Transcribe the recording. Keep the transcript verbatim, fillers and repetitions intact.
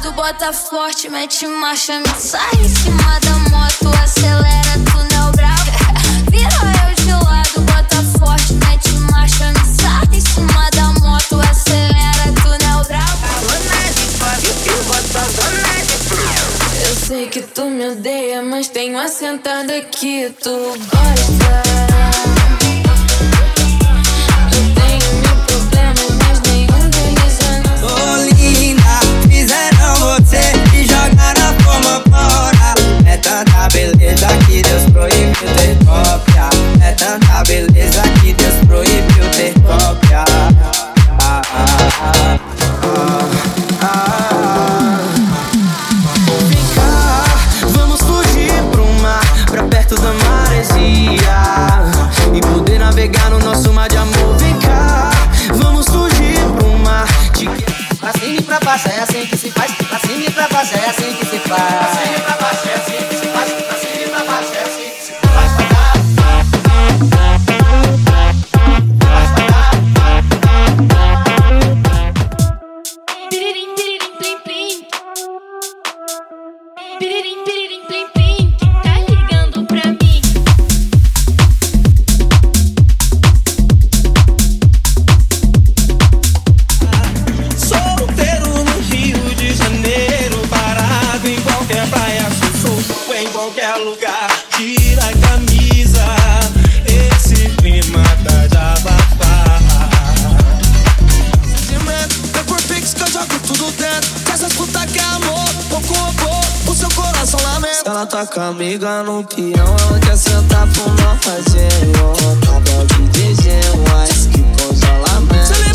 lado, bota forte, mete marcha, me sai em cima da moto, acelera, túnel bravo. Vira eu de lado, bota forte, mete marcha, me sai em cima da moto, acelera, túnel bravo. Eu sei que tu me odeia, mas tenho assentado aqui, tu gosta. Eu tenho mil problemas, mas nenhum deles é nosso. Ô linda, fizeram você e jogaram a forma fora. É tanta beleza que Deus proibiu ter cópia. É tanta beleza que Deus proibiu ter cópia. Ah, ah, ah, ah, ah. Vem cá, vamos fugir pro mar, pra perto da maresia, e poder navegar no nosso mar de amor. Vem cá, vamos fugir pro mar. Te... Pra cima e pra baixo é assim que se faz. Pra cima e pra baixo é assim que se faz. Pra cima e pra baixo é assim que se faz. Pra cima e pra baixo é assim que se faz. Piririm, piririm, plim, plim. Piririm, piririm, plim, plim. Tá ligando pra mim? Solteiro no Rio de Janeiro, parado em qualquer praia, solto em qualquer lugar. Tira a camisa, esse clima tá de abafar. É por Pix que eu jogo tudo dentro. Que essas putas que é amor, pouco a pouco o seu coração lamenta. Se ela tá com a amiga no peão, ela quer sentar pro não fazer. Tava de D J, mas que congelamento.